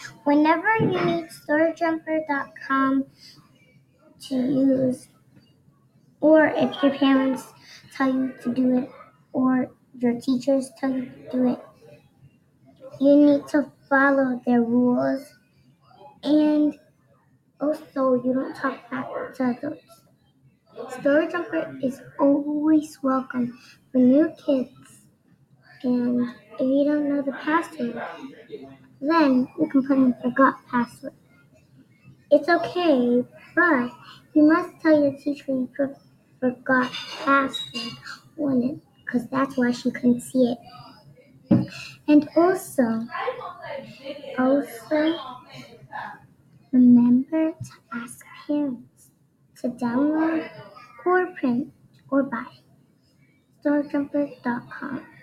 Whenever you need StoryJumper.com to use, or if your parents tell you to do it, or your teachers tell you to do it, you need to follow their rules, and also you don't talk back to adults. StoryJumper is always welcome for new kids, and if you don't know the password, then you can put in forgot password. It's okay, but you must tell your teacher you forgot password on it, because that's why she couldn't see it. And also remember to ask parents to download or print or buy StoryJumper.com.